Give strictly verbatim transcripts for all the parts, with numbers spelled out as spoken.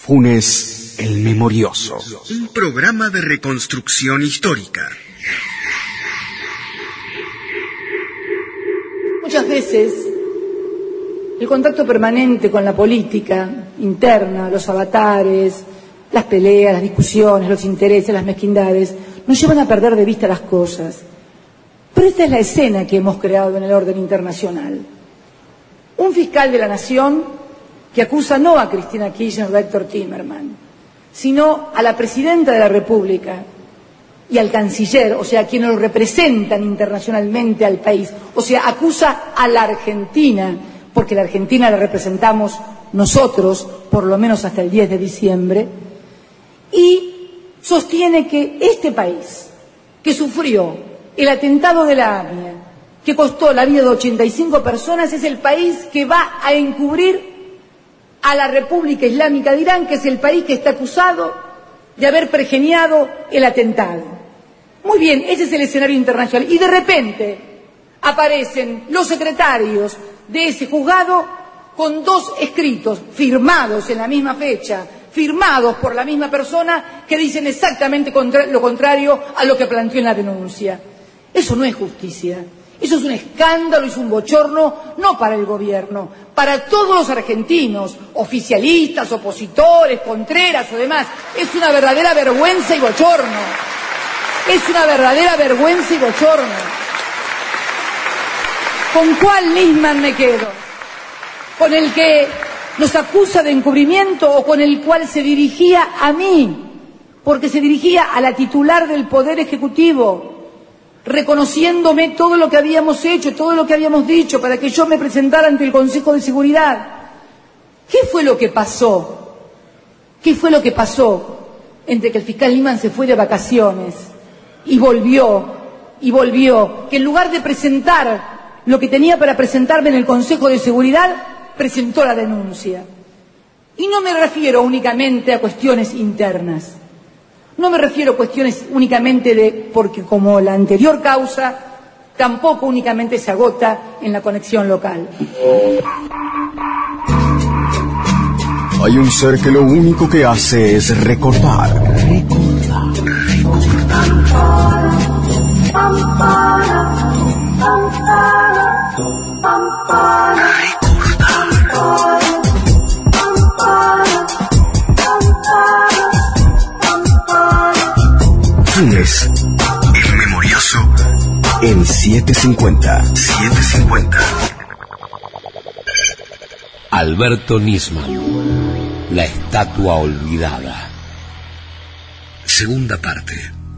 Funes el Memorioso. Un programa de reconstrucción histórica. Muchas veces el contacto permanente con la política interna, los avatares, las peleas, las discusiones, los intereses, las mezquindades, nos llevan a perder de vista las cosas. Pero esta es la escena que hemos creado en el orden internacional. Un fiscal de la Nación que acusa no a Cristina Kirchner o a Héctor Timerman, sino a la Presidenta de la República y al Canciller, o sea, a quienes lo representan internacionalmente al país. O sea, acusa a la Argentina, porque la Argentina la representamos nosotros, por lo menos hasta el diez de diciembre, y sostiene que este país, que sufrió el atentado de la AMIA, que costó la vida de ochenta y cinco personas, es el país que va a encubrir a la República Islámica de Irán, que es el país que está acusado de haber pergeñado el atentado. Muy bien, ese es el escenario internacional. Y de repente aparecen los secretarios de ese juzgado con dos escritos firmados en la misma fecha, firmados por la misma persona, que dicen exactamente contra- lo contrario a lo que planteó en la denuncia. Eso no es justicia. Eso es un escándalo, es un bochorno, no para el gobierno, para todos los argentinos, oficialistas, opositores, contreras o demás. Es una verdadera vergüenza y bochorno. Es una verdadera vergüenza y bochorno. ¿Con cuál Nisman me quedo? ¿Con el que nos acusa de encubrimiento o con el cual se dirigía a mí? Porque se dirigía a la titular del Poder Ejecutivo, reconociéndome todo lo que habíamos hecho, todo lo que habíamos dicho, para que yo me presentara ante el Consejo de Seguridad. ¿Qué fue lo que pasó? ¿Qué fue lo que pasó entre que el fiscal Nisman se fue de vacaciones y volvió, y volvió, que en lugar de presentar lo que tenía para presentarme en el Consejo de Seguridad, presentó la denuncia? Y no me refiero únicamente a cuestiones internas. No me refiero a cuestiones únicamente de, porque como la anterior causa, tampoco únicamente se agota en la conexión local. Hay un ser que lo único que hace es recordar. Recordar. Funes el Memorioso en setecientos cincuenta. setecientos cincuenta. Alberto Nisman, la estatua olvidada. Segunda parte.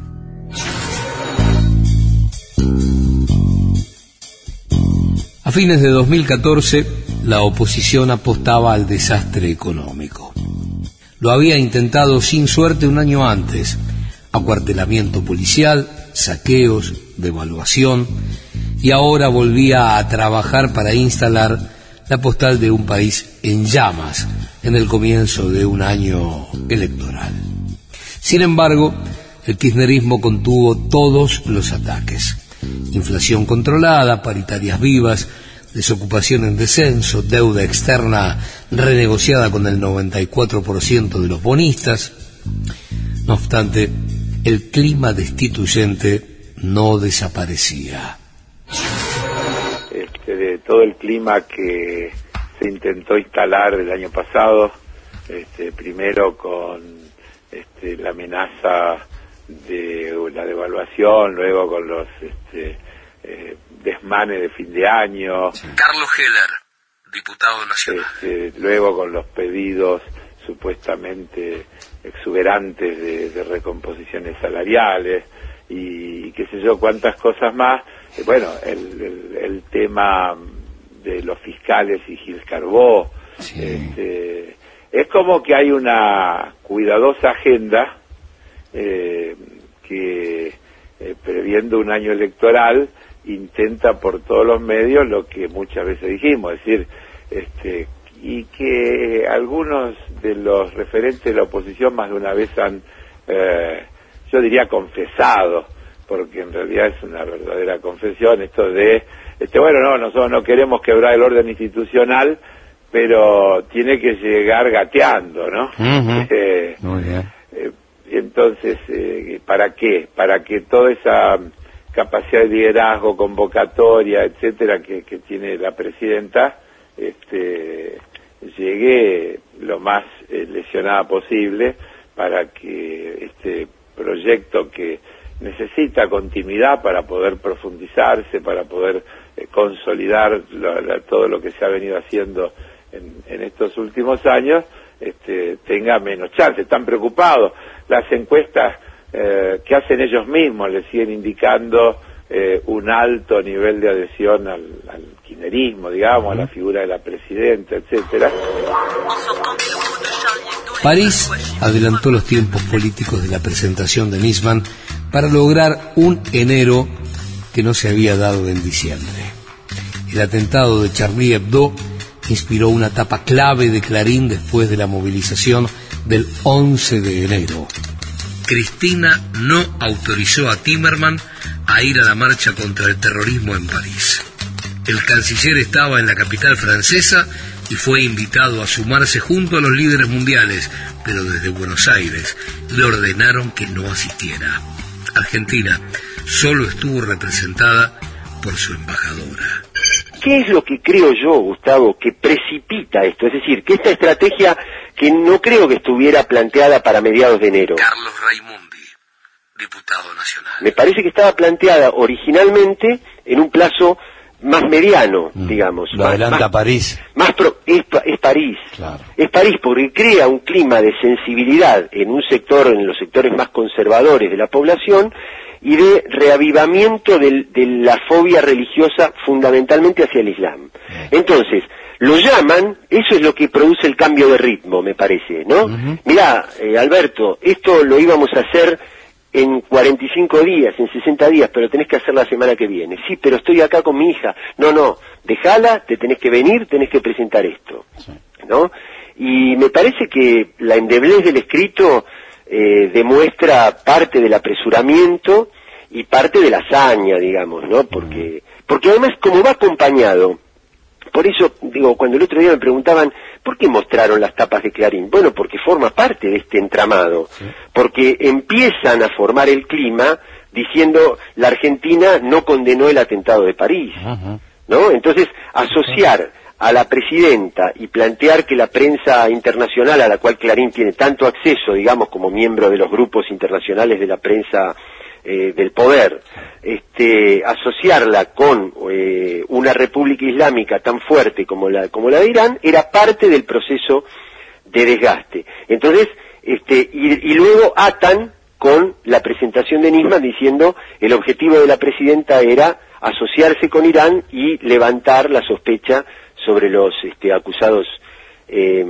A fines de dos mil catorce, la oposición apostaba al desastre económico. Lo había intentado sin suerte un año antes. Acuartelamiento policial, saqueos, devaluación, y ahora volvía a trabajar para instalar la postal de un país en llamas en el comienzo de un año electoral. Sin embargo, el kirchnerismo contuvo todos los ataques: inflación controlada, paritarias vivas, desocupación en descenso, deuda externa renegociada con el noventa y cuatro por ciento de los bonistas. No obstante, el clima destituyente no desaparecía. Este, de todo el clima que se intentó instalar el año pasado, este, primero con este, la amenaza de la devaluación, luego con los este, eh, desmanes de fin de año. Carlos Heller, diputado nacional. Este, luego con los pedidos supuestamente exuberantes de, de recomposiciones salariales y, y qué sé yo cuántas cosas más. Eh, bueno, el, el, el tema de los fiscales y Gil Carbó, sí. este, es como que hay una cuidadosa agenda eh, que eh, previendo un año electoral intenta por todos los medios lo que muchas veces dijimos, es decir, este y que algunos de los referentes de la oposición más de una vez han, eh, yo diría, confesado, porque en realidad es una verdadera confesión, esto de, este bueno, no, nosotros no queremos quebrar el orden institucional, pero tiene que llegar gateando, ¿no? Uh-huh. eh, Muy bien. eh, entonces, eh, ¿para qué? Para que toda esa capacidad de liderazgo, convocatoria, etcétera, que, que tiene la presidenta, este, llegue lo más eh, lesionada posible, para que este proyecto, que necesita continuidad para poder profundizarse, para poder eh, consolidar lo, la, todo lo que se ha venido haciendo en, en estos últimos años, este, tenga menos chance. Están preocupados. Las encuestas eh, que hacen ellos mismos le siguen indicando eh, un alto nivel de adhesión al, al kirchnerismo, digamos, a la figura de la presidenta, etcétera. París adelantó los tiempos políticos de la presentación de Nisman para lograr un enero que no se había dado en diciembre. El atentado de Charlie Hebdo inspiró una etapa clave de Clarín después de la movilización del once de enero. Cristina no autorizó a Timerman a ir a la marcha contra el terrorismo en París. El canciller estaba en la capital francesa y fue invitado a sumarse junto a los líderes mundiales, pero desde Buenos Aires le ordenaron que no asistiera. Argentina solo estuvo representada por su embajadora. ¿Qué es lo que creo yo, Gustavo, que precipita esto? Es decir, que esta estrategia, que no creo que estuviera planteada para mediados de enero. Carlos Raimundi, diputado nacional. Me parece que estaba planteada originalmente en un plazo más mediano, mm, digamos. Lo más, adelanta más, París. Más pro, es, es París. Claro. Es París porque crea un clima de sensibilidad en un sector, en los sectores más conservadores de la población, y de reavivamiento de, de la fobia religiosa fundamentalmente hacia el Islam. Entonces, lo llaman, eso es lo que produce el cambio de ritmo, me parece, ¿no? Uh-huh. Mirá, eh, Alberto, esto lo íbamos a hacer en cuarenta y cinco días, en sesenta días, pero tenés que hacer la semana que viene. Sí, pero estoy acá con mi hija. No, no, dejala, te tenés que venir, tenés que presentar esto, sí, ¿no? Y me parece que la endeblez del escrito eh, demuestra parte del apresuramiento y parte de la hazaña, digamos, ¿no? Porque, porque además, como va acompañado, por eso, digo, cuando el otro día me preguntaban, ¿por qué mostraron las tapas de Clarín? Bueno, porque forma parte de este entramado, sí, porque empiezan a formar el clima diciendo, la Argentina no condenó el atentado de París, uh-huh, ¿no? Entonces, asociar a la presidenta y plantear que la prensa internacional, a la cual Clarín tiene tanto acceso, digamos, como miembro de los grupos internacionales de la prensa Eh, del poder, este, asociarla con eh, una república islámica tan fuerte como la como la de Irán, era parte del proceso de desgaste. Entonces, este, y, y luego atan con la presentación de Nisman diciendo el objetivo de la presidenta era asociarse con Irán y levantar la sospecha sobre los este, acusados eh,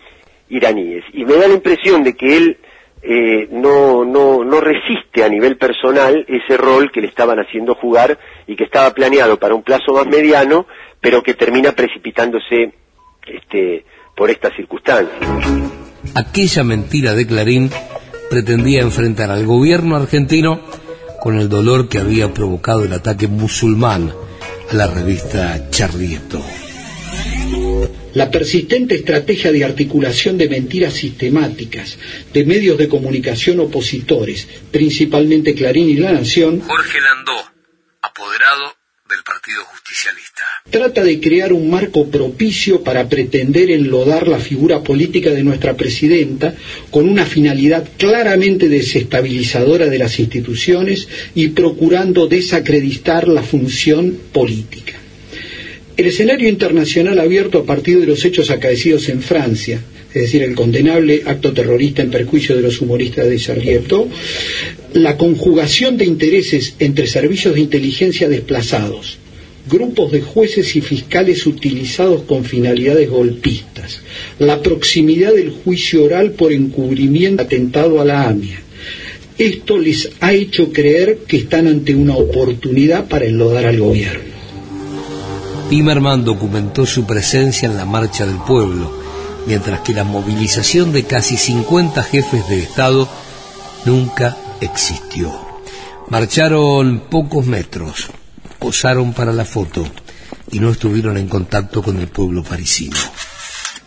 iraníes. Y me da la impresión de que él Eh, no, no, no resiste a nivel personal ese rol que le estaban haciendo jugar y que estaba planeado para un plazo más mediano, pero que termina precipitándose este, por estas circunstancias. Aquella mentira de Clarín pretendía enfrentar al gobierno argentino con el dolor que había provocado el ataque musulmán a la revista Charlie Hebdo. La persistente estrategia de articulación de mentiras sistemáticas de medios de comunicación opositores, principalmente Clarín y La Nación, Jorge Landó, apoderado del Partido Justicialista. Trata de crear un marco propicio para pretender enlodar la figura política de nuestra presidenta con una finalidad claramente desestabilizadora de las instituciones y procurando desacreditar la función política. El escenario internacional abierto a partir de los hechos acaecidos en Francia, es decir, el condenable acto terrorista en perjuicio de los humoristas de Charlie Hebdo, la conjugación de intereses entre servicios de inteligencia desplazados, grupos de jueces y fiscales utilizados con finalidades golpistas, la proximidad del juicio oral por encubrimiento atentado a la AMIA. Esto les ha hecho creer que están ante una oportunidad para enlodar al gobierno. Timerman documentó su presencia en la Marcha del Pueblo, mientras que la movilización de casi cincuenta jefes de Estado nunca existió. Marcharon pocos metros, posaron para la foto y no estuvieron en contacto con el pueblo parisino.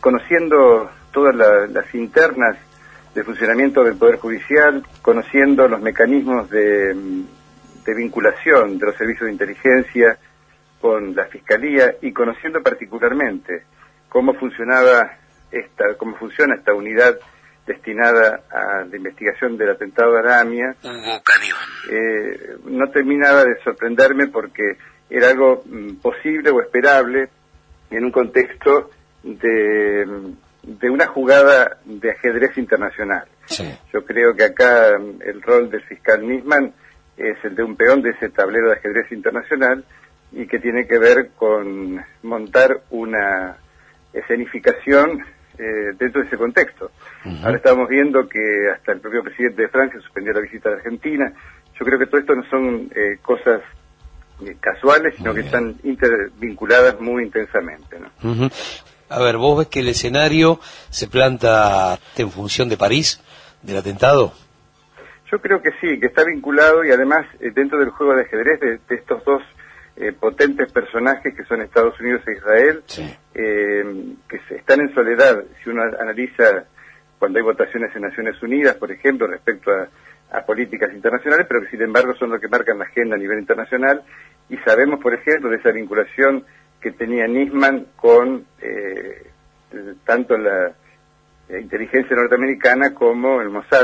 conociendo todas la, las internas de funcionamiento del Poder Judicial, conociendo los mecanismos de, de vinculación de los servicios de inteligencia con la Fiscalía y conociendo particularmente cómo funcionaba esta, cómo funciona esta unidad destinada a la investigación del atentado de Aramia, Hugo Cañón. Eh, no terminaba de sorprenderme porque era algo mm, posible o esperable en un contexto de, de una jugada de ajedrez internacional. Sí. Yo creo que acá mm, el rol del fiscal Nisman es el de un peón de ese tablero de ajedrez internacional y que tiene que ver con montar una escenificación eh, dentro de ese contexto. Uh-huh. Ahora estamos viendo que hasta el propio presidente de Francia suspendió la visita a Argentina. Yo creo que todo esto no son eh, cosas eh, casuales, sino que están intervinculadas muy intensamente, ¿no? Uh-huh. A ver, ¿vos ves que el escenario se planta en función de París, del atentado? Yo creo que sí, que está vinculado y además eh, dentro del juego de ajedrez de, de estos dos eh, potentes personajes que son Estados Unidos e Israel, sí. eh, que se, están en soledad. Si uno analiza cuando hay votaciones en Naciones Unidas, por ejemplo, respecto a, a políticas internacionales, pero que sin embargo son los que marcan la agenda a nivel internacional, y sabemos, por ejemplo, de esa vinculación que tenía Nisman con eh, tanto la, la inteligencia norteamericana como el Mossad,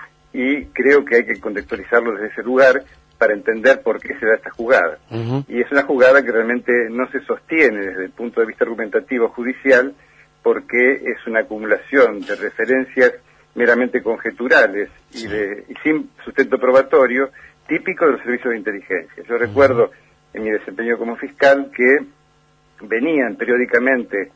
y creo que hay que contextualizarlo desde ese lugar para entender por qué se da esta jugada. Uh-huh. Y es una jugada que realmente no se sostiene desde el punto de vista argumentativo judicial, porque es una acumulación de referencias meramente conjeturales y, de, y sin sustento probatorio, típico de los servicios de inteligencia. Yo uh-huh. recuerdo en mi desempeño como fiscal que venían periódicamente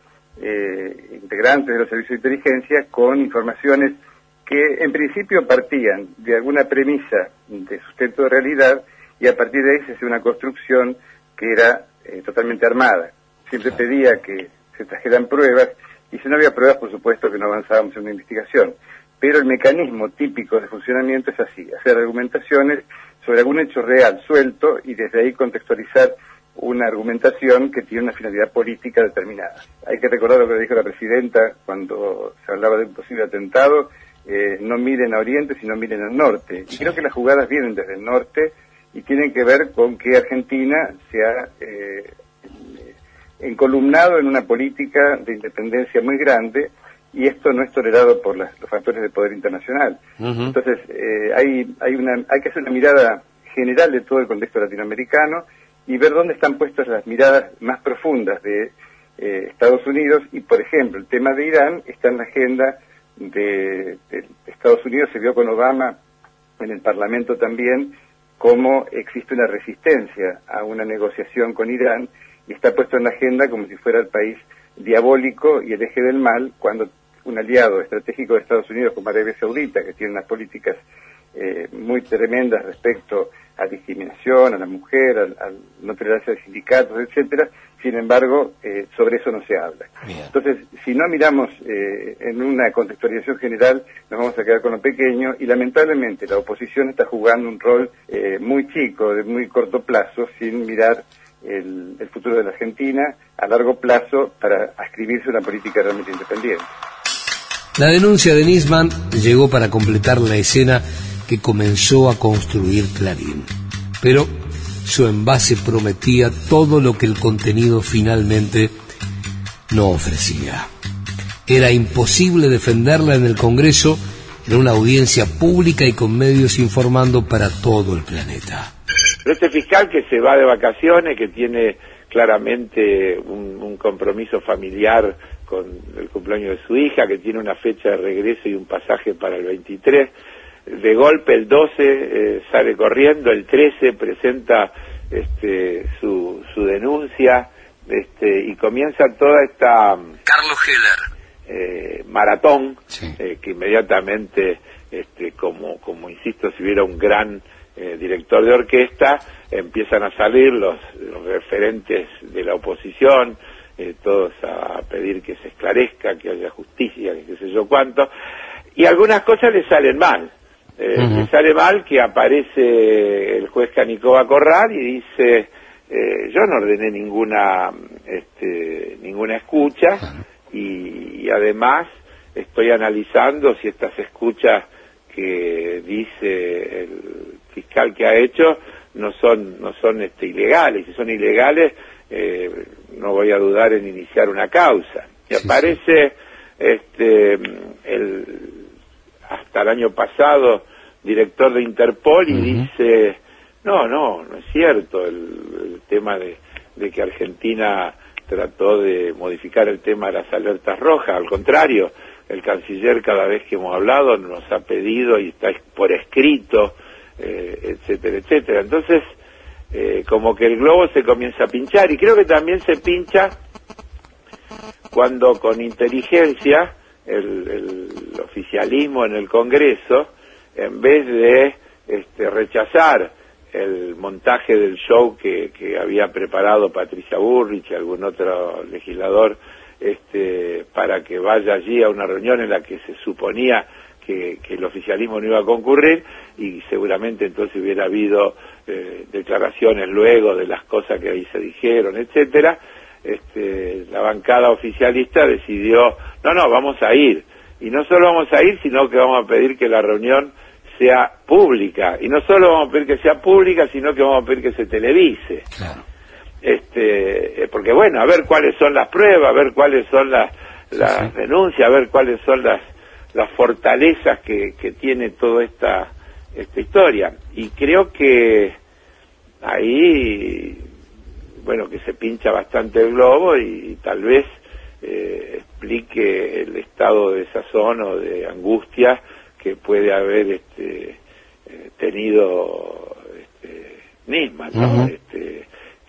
eh, integrantes de los servicios de inteligencia con informaciones que en principio partían de alguna premisa de sustento de realidad y a partir de ahí se hacía una construcción que era eh, totalmente armada. Siempre pedía que se trajeran pruebas y si no había pruebas, por supuesto que no avanzábamos en una investigación. Pero el mecanismo típico de funcionamiento es así, hacer argumentaciones sobre algún hecho real suelto y desde ahí contextualizar una argumentación que tiene una finalidad política determinada. Hay que recordar lo que dijo la presidenta cuando se hablaba de un posible atentado, eh, no miren a Oriente, sino miren al norte. Y creo que las jugadas vienen desde el norte y tienen que ver con que Argentina se ha eh, encolumnado en una política de independencia muy grande y esto no es tolerado por las, los factores de poder internacional. Uh-huh. Entonces, eh, hay, hay, una, hay que hacer una mirada general de todo el contexto latinoamericano y ver dónde están puestas las miradas más profundas de eh, Estados Unidos y, por ejemplo, el tema de Irán está en la agenda de, de Estados Unidos. Se vio con Obama en el Parlamento también cómo existe una resistencia a una negociación con Irán y está puesto en la agenda como si fuera el país diabólico y el eje del mal, cuando un aliado estratégico de Estados Unidos como Arabia Saudita, que tiene unas políticas eh, muy tremendas respecto a discriminación, a la mujer, al, al no tolerancia de sindicatos, etcétera, sin embargo, eh, sobre eso no se habla. Bien. Entonces, si no miramos eh, en una contextualización general, nos vamos a quedar con lo pequeño y lamentablemente la oposición está jugando un rol eh, muy chico, de muy corto plazo, sin mirar el, el futuro de la Argentina a largo plazo para ascribirse una política realmente independiente. La denuncia de Nisman llegó para completar la escena que comenzó a construir Clarín, pero su envase prometía todo lo que el contenido finalmente no ofrecía. Era imposible defenderla en el Congreso, en una audiencia pública y con medios informando para todo el planeta. Este fiscal que se va de vacaciones, que tiene claramente un, un compromiso familiar con el cumpleaños de su hija, que tiene una fecha de regreso y un pasaje para el veintitrés, de golpe el doce eh, sale corriendo, el trece presenta este, su, su denuncia este, y comienza toda esta Carlos Heller eh, maratón sí. eh, que inmediatamente este, como, como insisto, si hubiera un gran eh, director de orquesta, empiezan a salir los, los referentes de la oposición, eh, todos a pedir que se esclarezca, que haya justicia, que qué sé yo cuánto, y algunas cosas le salen mal. Eh, uh-huh. Le sale mal que aparece el juez Canicova Corral y dice, eh, yo no ordené ninguna este, ninguna escucha, y, y además estoy analizando si estas escuchas que dice el fiscal que ha hecho no son no son este, ilegales. Si son ilegales, eh, no voy a dudar en iniciar una causa. Y sí, aparece sí. este el hasta el año pasado director de Interpol y uh-huh. dice no, no, no es cierto el, el tema de, de que Argentina trató de modificar el tema de las alertas rojas. Al contrario, el canciller cada vez que hemos hablado nos ha pedido y está por escrito, eh, etcétera, etcétera. Entonces, eh, como que el globo se comienza a pinchar, y creo que también se pincha cuando con inteligencia el, el oficialismo en el Congreso, en vez de este, rechazar el montaje del show que, que había preparado Patricia Bullrich y algún otro legislador, este, para que vaya allí a una reunión en la que se suponía que, que el oficialismo no iba a concurrir, y seguramente entonces hubiera habido eh, declaraciones luego de las cosas que ahí se dijeron, etcétera. Este, la bancada oficialista decidió, no, no, vamos a ir, y no solo vamos a ir, sino que vamos a pedir que la reunión sea pública, y no solo vamos a pedir que sea pública, sino que vamos a pedir que se televise. Claro. Este, porque bueno, a ver cuáles son las pruebas, a ver cuáles son las, las sí, sí. denuncias, a ver cuáles son las, las fortalezas que, que tiene toda esta, esta historia. Y creo que ahí, bueno, que se pincha bastante el globo y, y tal vez eh, explique el estado de desazón o de angustia que puede haber este, eh, tenido este, Nisman, ¿no? Uh-huh. Este,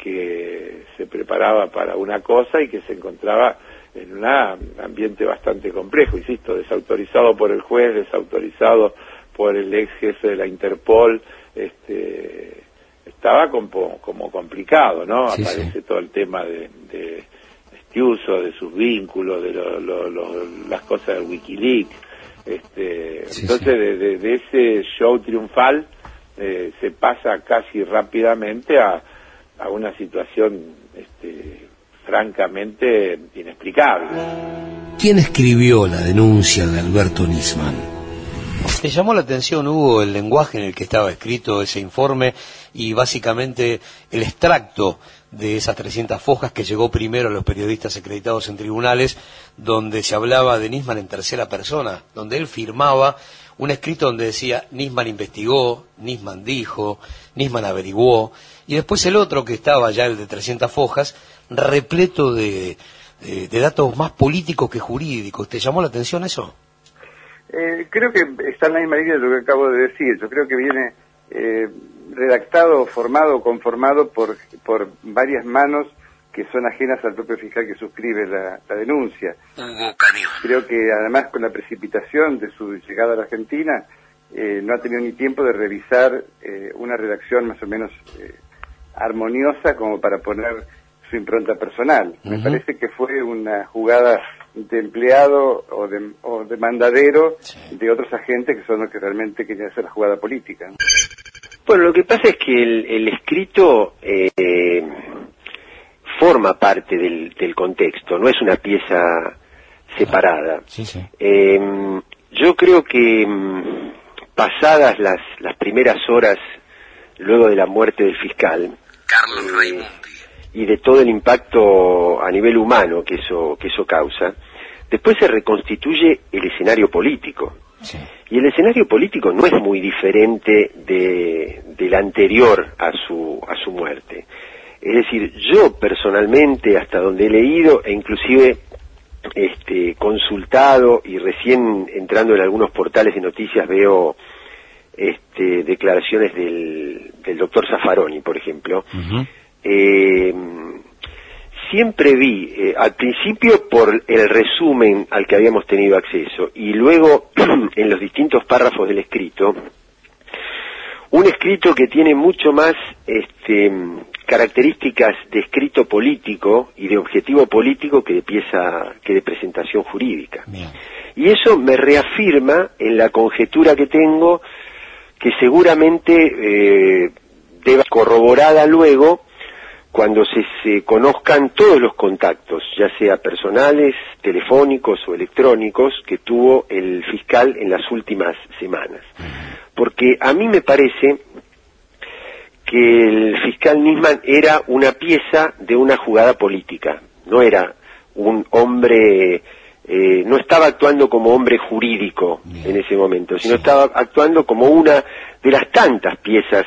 que se preparaba para una cosa y que se encontraba en un ambiente bastante complejo, insisto, desautorizado por el juez, desautorizado por el ex jefe de la Interpol, este, estaba como, como complicado, ¿no? Sí, aparece sí. todo el tema de, de este uso de sus vínculos, de lo, lo, lo, las cosas de Wikileaks, este, sí, entonces sí. De, de, de ese show triunfal eh, se pasa casi rápidamente a a una situación este, francamente inexplicable. ¿Quién escribió la denuncia de Alberto Nisman? ¿Te llamó la atención, Hugo, el lenguaje en el que estaba escrito ese informe y básicamente el extracto de esas trescientas fojas que llegó primero a los periodistas acreditados en tribunales, donde se hablaba de Nisman en tercera persona, donde él firmaba un escrito donde decía Nisman investigó, Nisman dijo, Nisman averiguó, y después el otro que estaba ya, el de trescientas fojas, repleto de, de, de datos más políticos que jurídicos? ¿Te llamó la atención eso? Eh, creo que está en la misma línea de lo que acabo de decir. Yo creo que viene eh, redactado, formado, conformado por, por varias manos que son ajenas al propio fiscal que suscribe la, la denuncia. Hugo Canio. Creo que además con la precipitación de su llegada a la Argentina, eh, no ha tenido ni tiempo de revisar eh, una redacción más o menos eh, armoniosa como para poner su impronta personal. Uh-huh. Me parece que fue una jugada de empleado o de, o de mandadero sí. de otros agentes que son los que realmente querían hacer la jugada política. Bueno, lo que pasa es que el, el escrito eh, forma parte del, del contexto, no es una pieza separada. Sí, sí. Eh, yo creo que pasadas las, las primeras horas luego de la muerte del fiscal, Carlos Raimundi, y de todo el impacto a nivel humano que eso que eso causa, después se reconstituye el escenario político. Sí. Y el escenario político no es muy diferente de del anterior a su a su muerte. Es decir, yo personalmente, hasta donde he leído e inclusive este consultado y recién entrando en algunos portales de noticias veo este declaraciones del del doctor Zaffaroni, por ejemplo. Uh-huh. Eh, siempre vi, eh, al principio por el resumen al que habíamos tenido acceso, y luego en los distintos párrafos del escrito, un escrito que tiene mucho más este, características de escrito político y de objetivo político que de pieza, que de presentación jurídica. Bien. Y eso me reafirma en la conjetura que tengo, que seguramente eh, deba corroborada luego cuando se, se conozcan todos los contactos, ya sea personales, telefónicos o electrónicos, que tuvo el fiscal en las últimas semanas. Porque a mí me parece que el fiscal Nisman era una pieza de una jugada política, no era un hombre, eh, no estaba actuando como hombre jurídico en ese momento, sino estaba actuando como una de las tantas piezas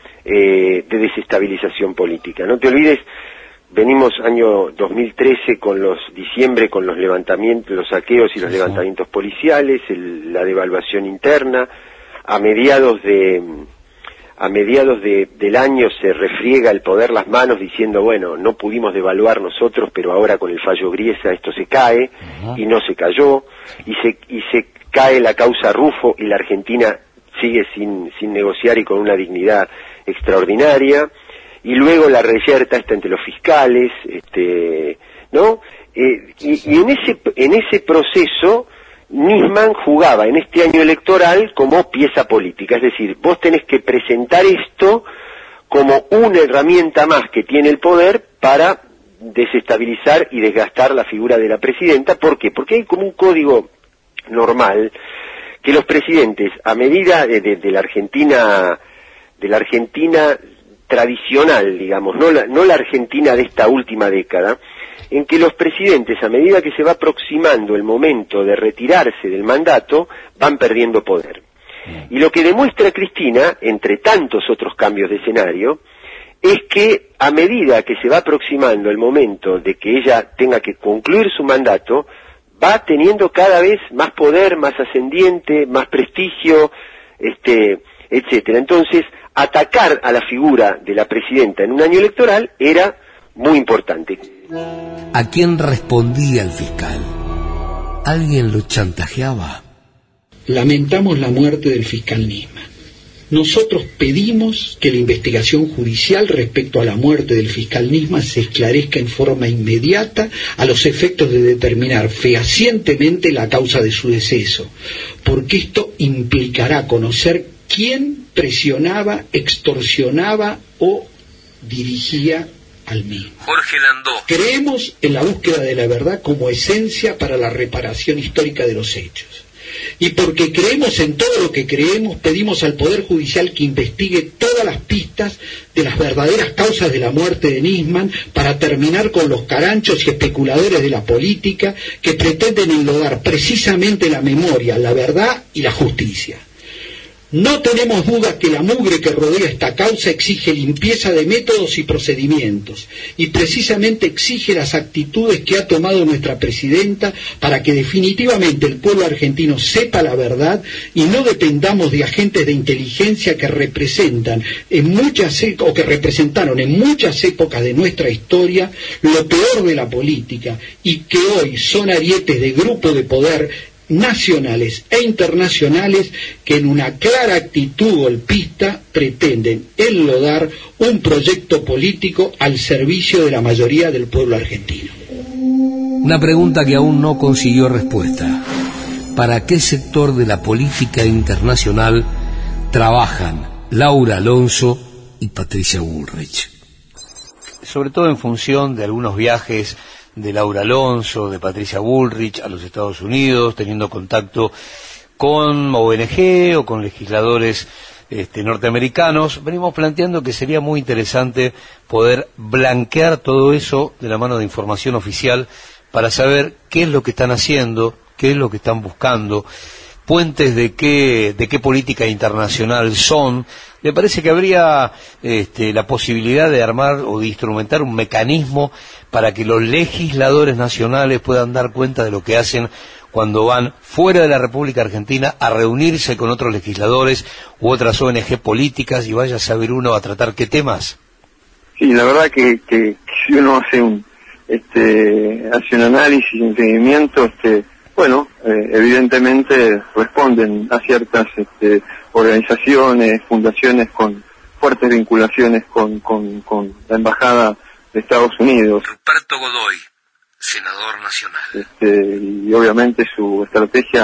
eh, de desestabilización política. No te olvides, venimos año dos mil trece con los diciembre con los levantamientos, los saqueos y los sí, levantamientos policiales, el, la devaluación interna. A mediados de a mediados de, del año se refriega el poder las manos diciendo, bueno, no pudimos devaluar nosotros, pero ahora con el fallo Griesa esto se cae, uh-huh. y no se cayó, y se y se cae la causa Rufo y la Argentina sigue sin sin negociar y con una dignidad extraordinaria, y luego la reyerta está entre los fiscales, este, ¿no? Eh, y, y en ese en ese proceso Nisman jugaba en este año electoral como pieza política, es decir, vos tenés que presentar esto como una herramienta más que tiene el poder para desestabilizar y desgastar la figura de la presidenta. ¿Por qué? Porque hay como un código normal que los presidentes, a medida de, de, de la Argentina, de la Argentina tradicional, digamos, no la, no la Argentina de esta última década, en que los presidentes, a medida que se va aproximando el momento de retirarse del mandato, van perdiendo poder. Y lo que demuestra Cristina, entre tantos otros cambios de escenario, es que a medida que se va aproximando el momento de que ella tenga que concluir su mandato, va teniendo cada vez más poder, más ascendiente, más prestigio, este, etcétera. Entonces, atacar a la figura de la presidenta en un año electoral era muy importante. ¿A quién respondía el fiscal? ¿Alguien lo chantajeaba? Lamentamos la muerte del fiscal Nisman. Nosotros pedimos que la investigación judicial respecto a la muerte del fiscal Nisman se esclarezca en forma inmediata a los efectos de determinar fehacientemente la causa de su deceso, porque esto implicará conocer quién presionaba, extorsionaba o dirigía al mismo. Jorge Landó. Creemos en la búsqueda de la verdad como esencia para la reparación histórica de los hechos. Y porque creemos en todo lo que creemos, pedimos al Poder Judicial que investigue todas las pistas de las verdaderas causas de la muerte de Nisman para terminar con los caranchos y especuladores de la política que pretenden enlodar precisamente la memoria, la verdad y la justicia. No tenemos dudas que la mugre que rodea esta causa exige limpieza de métodos y procedimientos, y precisamente exige las actitudes que ha tomado nuestra presidenta para que definitivamente el pueblo argentino sepa la verdad y no dependamos de agentes de inteligencia que representan en muchas e- o que representaron en muchas épocas de nuestra historia lo peor de la política y que hoy son arietes de grupo de poder nacionales e internacionales que en una clara actitud golpista pretenden enlodar un proyecto político al servicio de la mayoría del pueblo argentino. Una pregunta que aún no consiguió respuesta. ¿Para qué sector de la política internacional trabajan Laura Alonso y Patricia Bullrich? Sobre todo en función de algunos viajes de Laura Alonso, de Patricia Bullrich a los Estados Unidos, teniendo contacto con O N G o con legisladores este, norteamericanos, venimos planteando que sería muy interesante poder blanquear todo eso de la mano de información oficial para saber qué es lo que están haciendo, qué es lo que están buscando, puentes de qué, de qué política internacional son. Me parece que habría este, la posibilidad de armar o de instrumentar un mecanismo para que los legisladores nacionales puedan dar cuenta de lo que hacen cuando van fuera de la República Argentina a reunirse con otros legisladores u otras O N G políticas, y vaya a saber uno a tratar qué temas. Sí, la verdad que, que si uno hace un este hace un análisis, un seguimiento, este bueno, eh, evidentemente responden a ciertas este, organizaciones, fundaciones con fuertes vinculaciones con, con, con la Embajada de Estados Unidos. Ruperto Godoy, senador nacional. Este, y obviamente su estrategia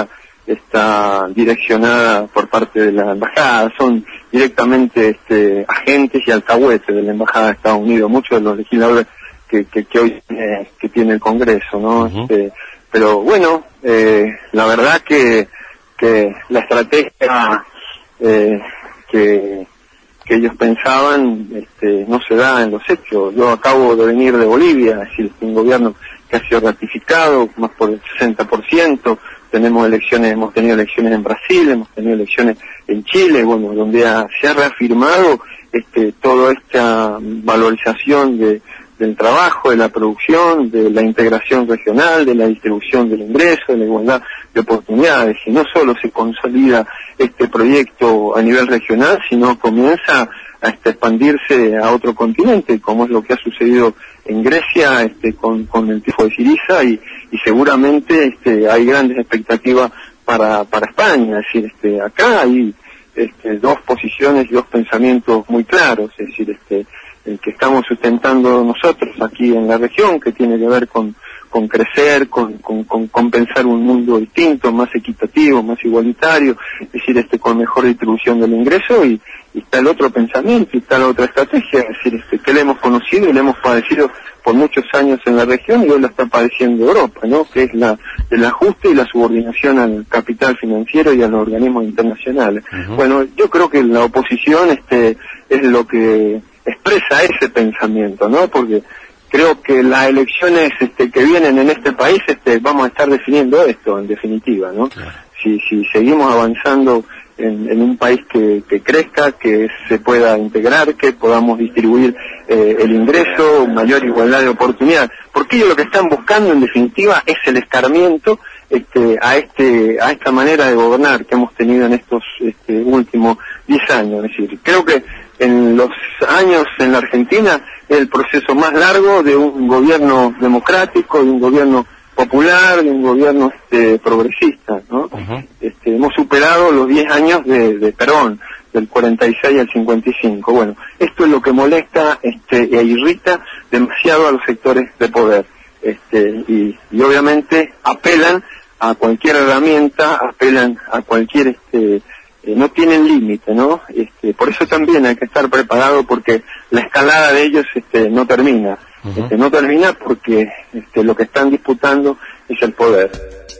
está direccionada por parte de la embajada, son directamente este, agentes y alcahuetes de la embajada de Estados Unidos, muchos de los legisladores que, que, que hoy tiene, que tiene el Congreso, ¿no? Uh-huh. Este, pero bueno, eh, la verdad que, que la estrategia eh, que, que ellos pensaban este, no se da en los hechos. Yo acabo de venir de Bolivia, es decir, un gobierno que ha sido ratificado más por el sesenta por ciento, tenemos elecciones, hemos tenido elecciones en Brasil, hemos tenido elecciones en Chile, bueno, donde ha, se ha reafirmado este, toda esta valorización de, del trabajo, de la producción, de la integración regional, de la distribución del ingreso, de la igualdad de oportunidades, y no solo se consolida este proyecto a nivel regional, sino comienza a este, expandirse a otro continente, como es lo que ha sucedido en Grecia este, con, con el tifo de Siriza, y, y seguramente este, hay grandes expectativas para, para España. Es decir, este, acá hay este, dos posiciones y dos pensamientos muy claros, es decir, este, el que estamos sustentando nosotros aquí en la región, que tiene que ver con, con crecer, con, con, con, con pensar un mundo distinto, más equitativo, más igualitario, es decir, este, con mejor distribución del ingreso, y, y está el otro pensamiento, y está la otra estrategia, es decir, este, que le hemos conocido y le hemos padecido por muchos años en la región, y hoy lo está padeciendo Europa, ¿no? Que es la el ajuste y la subordinación al capital financiero y a los organismos internacionales. Uh-huh. Bueno, yo creo que la oposición este es lo que expresa ese pensamiento, ¿no? Porque creo que las elecciones este, que vienen en este país este, vamos a estar definiendo esto, en definitiva, ¿no? Claro. Si, si seguimos avanzando en, en un país que, que crezca, que se pueda integrar, que podamos distribuir eh, el ingreso, mayor igualdad de oportunidades, porque ellos lo que están buscando en definitiva es el escarmiento este, a este a esta manera de gobernar que hemos tenido en estos este, últimos diez años. Es decir, creo que en los años en la Argentina es el proceso más largo de un gobierno democrático, de un gobierno popular, de un gobierno este, progresista, ¿no? Uh-huh. Este, hemos superado los diez años de, de Perón, del cuarenta y seis al cincuenta y cinco. Bueno, esto es lo que molesta este, e irrita demasiado a los sectores de poder. Este, y, y obviamente apelan a cualquier herramienta, apelan a cualquier... este Eh, no tienen límite, ¿no? Este, por eso también hay que estar preparado, porque la escalada de ellos este, no termina. Uh-huh. Este, no termina porque este, lo que están disputando es el poder.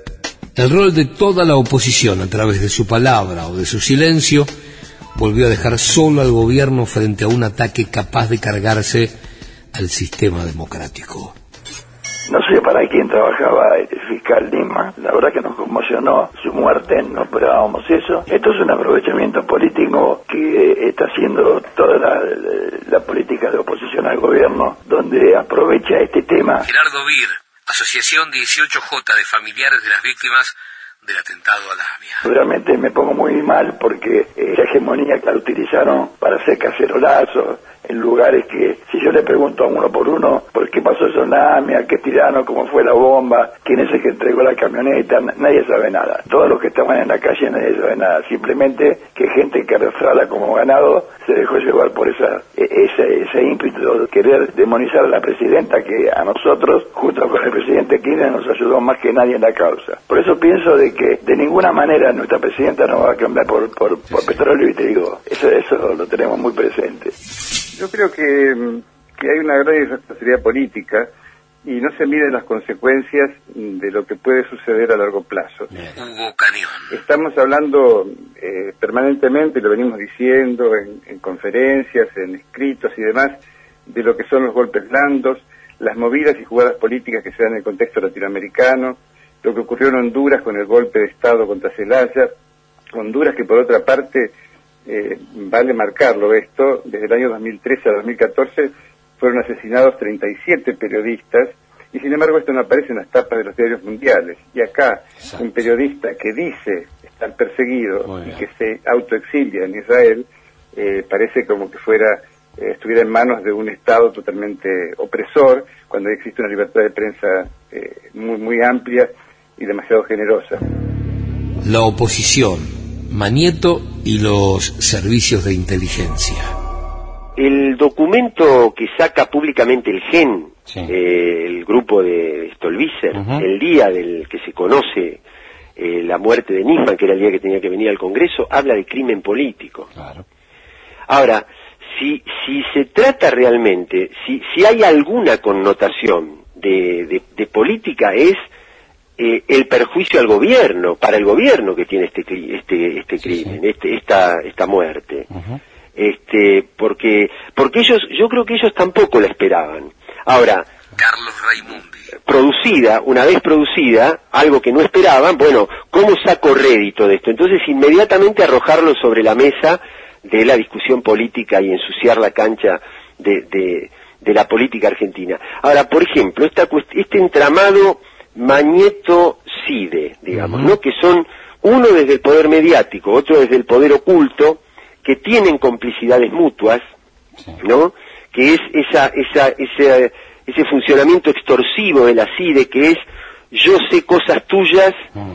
El rol de toda la oposición, a través de su palabra o de su silencio, volvió a dejar solo al gobierno frente a un ataque capaz de cargarse al sistema democrático. No sé para quién trabajaba el fiscal Lima, la verdad que nos conmocionó su muerte, no esperábamos eso. Esto es un aprovechamiento político que está haciendo toda la, la política de oposición al gobierno, donde aprovecha este tema. Gerardo Bir, Asociación dieciocho J de Familiares de las Víctimas del Atentado a la AMIA. Realmente me pongo muy mal porque eh, la hegemonía que la utilizaron para hacer cacerolazos en lugares que, si yo le pregunto a uno por uno, ¿por qué pasó eso en la AMIA? ¿Qué tiraron? ¿Cómo fue la bomba? ¿Quién es el que entregó la camioneta? Nadie sabe nada. Todos los que estaban en la calle nadie sabe nada. Simplemente que gente que arrastrala como ganado se dejó llevar por esa ese, ese ímpetu de querer demonizar a la presidenta, que a nosotros, junto con el presidente Kirchner, nos ayudó más que nadie en la causa. Por eso pienso de que de ninguna manera nuestra presidenta no va a cambiar por, por, por petróleo y trigo. Eso, eso lo tenemos muy presente. Yo creo que, que hay una gran irresponsabilidad política y no se miden las consecuencias de lo que puede suceder a largo plazo. Hugo Cañón. Estamos hablando eh, permanentemente, lo venimos diciendo en, en conferencias, en escritos y demás, de lo que son los golpes blandos, las movidas y jugadas políticas que se dan en el contexto latinoamericano, lo que ocurrió en Honduras con el golpe de Estado contra Zelaya, Honduras que por otra parte... Eh, vale marcarlo esto, desde el año dos mil trece a dos mil catorce fueron asesinados treinta y siete periodistas, y sin embargo esto no aparece en las tapas de los diarios mundiales. Y acá, exacto, un periodista que dice estar perseguido y que se autoexilia en Israel, eh, parece como que fuera eh, estuviera en manos de un Estado totalmente opresor, cuando existe una libertad de prensa eh, muy, muy amplia y demasiado generosa. La oposición, Manieto y los servicios de inteligencia. El documento que saca públicamente el G E N, sí. eh, el grupo de Stolbizer, uh-huh. el día del que se conoce eh, la muerte de Nisman, que era el día que tenía que venir al Congreso, habla de crimen político. Claro. Ahora, si, si se trata realmente, si, si hay alguna connotación de, de, de política, es eh, el perjuicio al gobierno, para el gobierno que tiene este este este crimen, sí, sí. este esta esta muerte. Uh-huh. Este, porque porque ellos, yo creo que ellos tampoco la esperaban. Ahora, Carlos Raimundi. Producida, una vez producida, algo que no esperaban, bueno, ¿cómo saco rédito de esto? Entonces inmediatamente arrojarlo sobre la mesa de la discusión política y ensuciar la cancha de, de, de la política argentina. Ahora, por ejemplo, esta este entramado Mañeto-Cide, digamos, uh-huh. ¿no? Que son uno desde el poder mediático, otro desde el poder oculto, que tienen complicidades mutuas, ¿no? Que es esa, esa, ese, ese funcionamiento extorsivo de la CIDE, que es yo sé cosas tuyas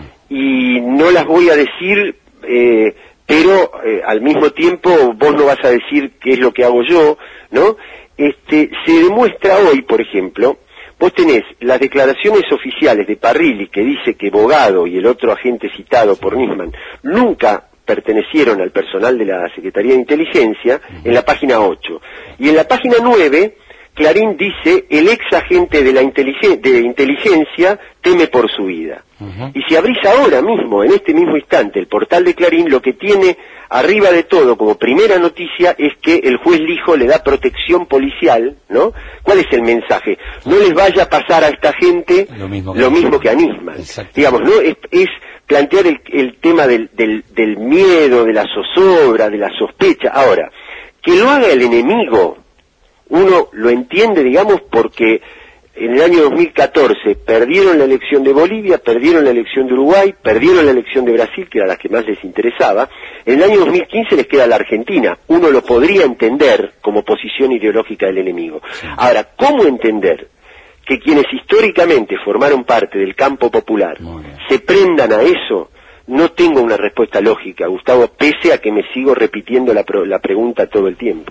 y no las voy a decir, eh, pero eh, al mismo tiempo vos no vas a decir qué es lo que hago yo, ¿no? Este, se demuestra hoy, por ejemplo, vos tenés las declaraciones oficiales de Parrilli, que dice que Bogado y el otro agente citado por Nisman nunca pertenecieron al personal de la Secretaría de Inteligencia, en la página ocho. Y en la página nueve, Clarín dice, el ex agente de la inteligen- de inteligencia teme por su vida. Uh-huh. Y si abrís ahora mismo, en este mismo instante, el portal de Clarín, lo que tiene arriba de todo como primera noticia es que el juez Lijo le da protección policial, ¿no? ¿Cuál es el mensaje? No les vaya a pasar a esta gente lo mismo que, lo mismo que a Nisman. Digamos, ¿no? Es, es plantear el, el tema del, del, del miedo, de la zozobra, de la sospecha. Ahora, que lo haga el enemigo, uno lo entiende, digamos, porque en el año dos mil catorce perdieron la elección de Bolivia, perdieron la elección de Uruguay, perdieron la elección de Brasil, que era la que más les interesaba. En el año dos mil quince les queda la Argentina. Uno lo podría entender como posición ideológica del enemigo. Ahora, ¿cómo entender que quienes históricamente formaron parte del campo popular se prendan a eso? No tengo una respuesta lógica, Gustavo, pese a que me sigo repitiendo la, pro, la pregunta todo el tiempo.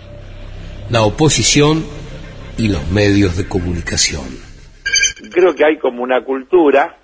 La oposición y los medios de comunicación. Creo que hay como una cultura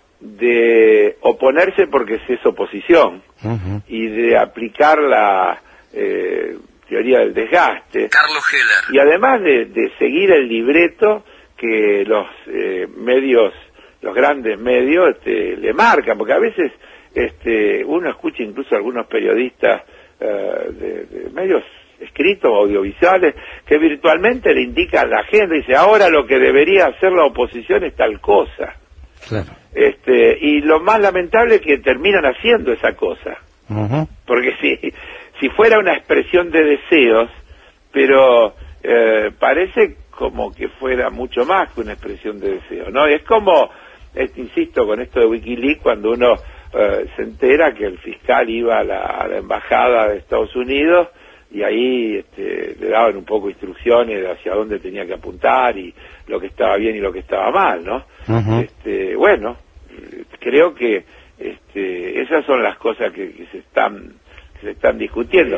de oponerse porque se es oposición, uh-huh. y de aplicar la eh, teoría del desgaste. Carlos Heller. Y además de, de seguir el libreto que los eh, medios, los grandes medios, este, le marcan, porque a veces este, uno escucha incluso a algunos periodistas uh, de, de medios escritos, audiovisuales, que virtualmente le indican la agenda y dice, ahora lo que debería hacer la oposición es tal cosa. Claro. Este, y lo más lamentable es que terminan haciendo esa cosa. Uh-huh. Porque si, si fuera una expresión de deseos, pero eh, parece como que fuera mucho más que una expresión de deseos, ¿no? Y es como, este, insisto, con esto de Wikileaks, cuando uno eh, se entera que el fiscal iba a la, a la embajada de Estados Unidos y ahí este, le daban un poco instrucciones de hacia dónde tenía que apuntar y lo que estaba bien y lo que estaba mal, ¿no? Uh-huh. Este, bueno, creo que este, esas son las cosas que, que se están que se están discutiendo.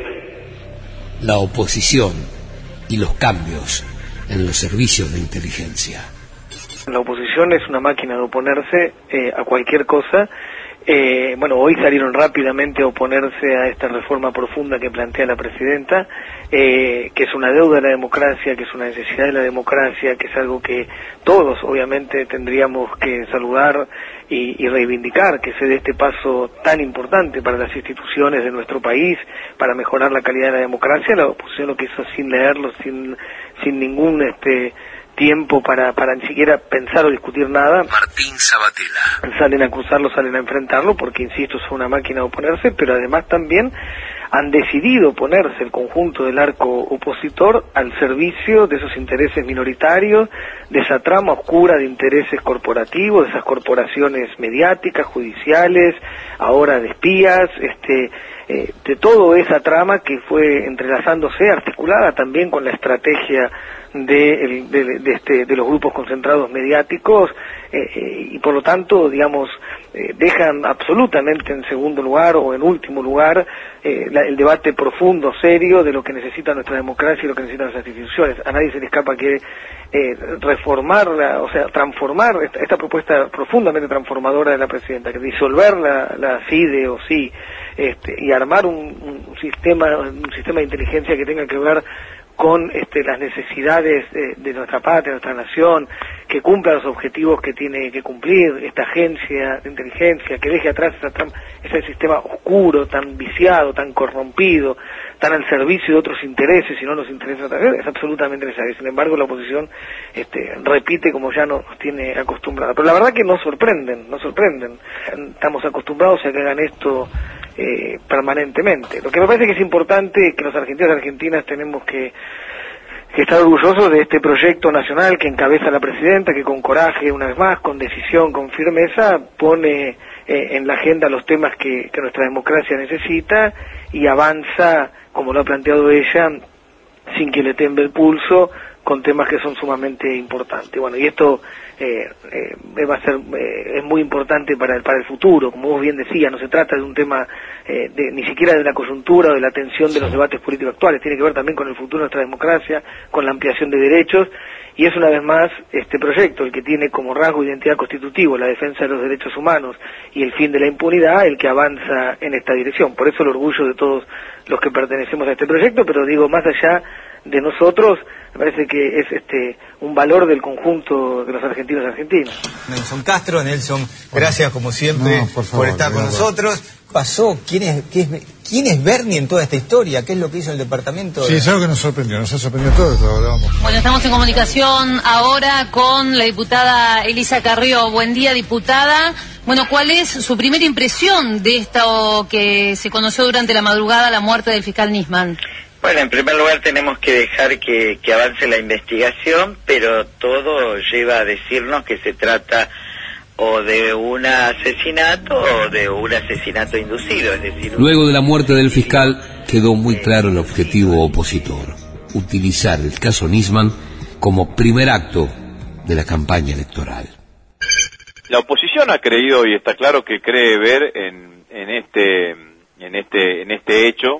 La oposición y los cambios en los servicios de inteligencia. La oposición es una máquina de oponerse eh, a cualquier cosa. Eh, bueno, hoy salieron rápidamente a oponerse a esta reforma profunda que plantea la presidenta, eh, que es una deuda de la democracia, que es una necesidad de la democracia, que es algo que todos obviamente tendríamos que saludar y, y reivindicar, que se dé este paso tan importante para las instituciones de nuestro país, para mejorar la calidad de la democracia. La oposición lo que hizo sin leerlo, sin, sin ningún este tiempo para, para ni siquiera pensar o discutir nada. Martín Sabatella. Salen a acusarlo, salen a enfrentarlo, porque insisto, es una máquina de oponerse, pero además también han decidido ponerse el conjunto del arco opositor al servicio de esos intereses minoritarios, de esa trama oscura de intereses corporativos, de esas corporaciones mediáticas, judiciales, ahora de espías, este, eh, de toda esa trama que fue entrelazándose, articulada también con la estrategia de, de, de, este, de los grupos concentrados mediáticos, eh, eh, y por lo tanto, digamos, eh, dejan absolutamente en segundo lugar o en último lugar eh, la, el debate profundo, serio, de lo que necesita nuestra democracia y lo que necesitan nuestras instituciones. A nadie se le escapa que eh, reformarla, o sea, transformar esta, esta propuesta profundamente transformadora de la presidenta, que disolver la, la CIDE o sí, este, y armar un, un sistema, un sistema de inteligencia que tenga que ver con este, las necesidades de, de nuestra patria, de nuestra nación, que cumpla los objetivos que tiene que cumplir esta agencia de inteligencia, que deje atrás esa, ese sistema oscuro, tan viciado, tan corrompido, tan al servicio de otros intereses y no nos interesa, es absolutamente necesario. Sin embargo, la oposición este, repite como ya nos tiene acostumbrada. Pero la verdad que nos sorprenden, nos sorprenden. Estamos acostumbrados a que hagan esto Eh, permanentemente. Lo que me parece que es importante es que los argentinos y argentinas tenemos que, que estar orgullosos de este proyecto nacional que encabeza la presidenta, que con coraje, una vez más, con decisión, con firmeza, pone eh, en la agenda los temas que, que nuestra democracia necesita y avanza, como lo ha planteado ella, sin que le temble el pulso, con temas que son sumamente importantes. Bueno, y esto eh, eh, va a ser eh, es muy importante para el para el futuro, como vos bien decías, no se trata de un tema eh, de, ni siquiera de la coyuntura o de la tensión de los debates políticos actuales, tiene que ver también con el futuro de nuestra democracia, con la ampliación de derechos, y es una vez más este proyecto el que tiene como rasgo de identidad constitutivo la defensa de los derechos humanos y el fin de la impunidad, el que avanza en esta dirección. Por eso el orgullo de todos los que pertenecemos a este proyecto, pero digo, más allá de nosotros, me parece que es este un valor del conjunto de los argentinos y argentinas. Nelson Castro, Nelson, gracias como siempre no, por, favor, por estar con nosotros. Pasó, ¿quién es, qué es, quién es Bernie en toda esta historia? ¿Qué es lo que hizo el departamento? Sí, es algo que nos sorprendió, nos ha sorprendido todo esto, vamos. Bueno, estamos en comunicación ahora con la diputada Elisa Carrió. Buen día, diputada. Bueno, ¿cuál es su primera impresión de esto que se conoció durante la madrugada, la muerte del fiscal Nisman? Bueno, en primer lugar tenemos que dejar que, que avance la investigación, pero todo lleva a decirnos que se trata o de un asesinato o de un asesinato inducido, es decir... Luego de la muerte del fiscal quedó muy claro el objetivo opositor: utilizar el caso Nisman como primer acto de la campaña electoral. La oposición ha creído, y está claro que cree ver en, en este en este en este hecho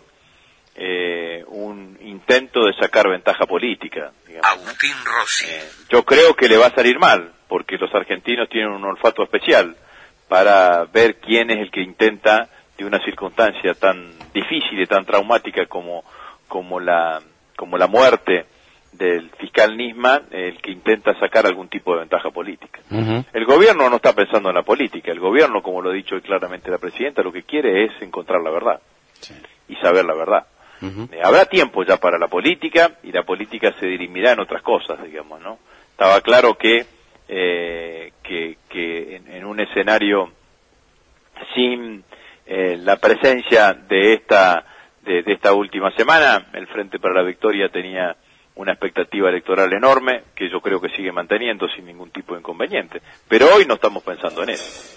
eh, un intento de sacar ventaja política, digamos. Agustín Rossi. Eh, yo creo que le va a salir mal, porque los argentinos tienen un olfato especial para ver quién es el que intenta, de una circunstancia tan difícil y tan traumática como como la como la muerte del fiscal Nisman, el que intenta sacar algún tipo de ventaja política. Uh-huh. El gobierno no está pensando en la política, el gobierno, como lo ha dicho claramente la presidenta, lo que quiere es encontrar la verdad, sí, y saber la verdad. Uh-huh. Eh, habrá tiempo ya para la política, y la política se dirimirá en otras cosas, digamos, ¿no? Estaba claro que eh, que, que en, en un escenario sin eh, la presencia de esta de, de esta última semana, el Frente para la Victoria tenía una expectativa electoral enorme, que yo creo que sigue manteniendo sin ningún tipo de inconveniente. Pero hoy no estamos pensando en eso.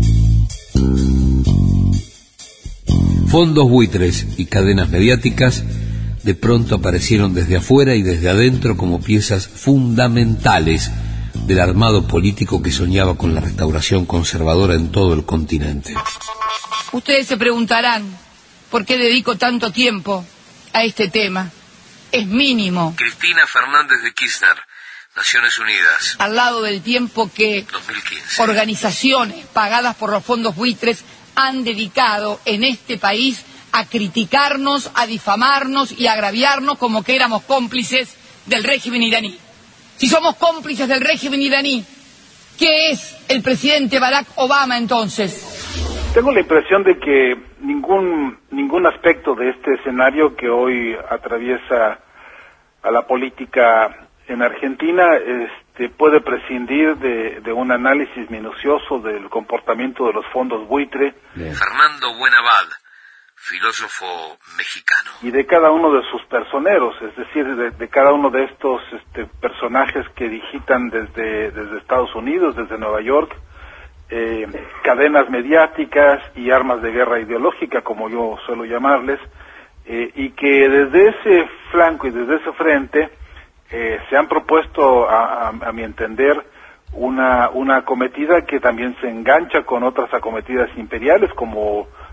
Fondos buitres y cadenas mediáticas de pronto aparecieron desde afuera y desde adentro como piezas fundamentales del armado político que soñaba con la restauración conservadora en todo el continente. Ustedes se preguntarán por qué dedico tanto tiempo a este tema. Es mínimo. Cristina Fernández de Kirchner, Naciones Unidas. Al lado del tiempo que dos mil quince. Organizaciones pagadas por los fondos buitres han dedicado en este país a criticarnos, a difamarnos y a agraviarnos como que éramos cómplices del régimen iraní. Si somos cómplices del régimen iraní, ¿qué es el presidente Barack Obama entonces? Tengo la impresión de que ningún ningún aspecto de este escenario que hoy atraviesa a la política en Argentina este, puede prescindir de, de un análisis minucioso del comportamiento de los fondos buitre. Bien. Fernando Buenabad, filósofo mexicano. Y de cada uno de sus personeros, es decir, de, de cada uno de estos este, personajes que digitan desde, desde Estados Unidos, desde Nueva York, Eh, cadenas mediáticas y armas de guerra ideológica, como yo suelo llamarles, eh, y que desde ese flanco y desde ese frente eh, se han propuesto, a, a, a mi entender, una, una acometida que también se engancha con otras acometidas imperiales, como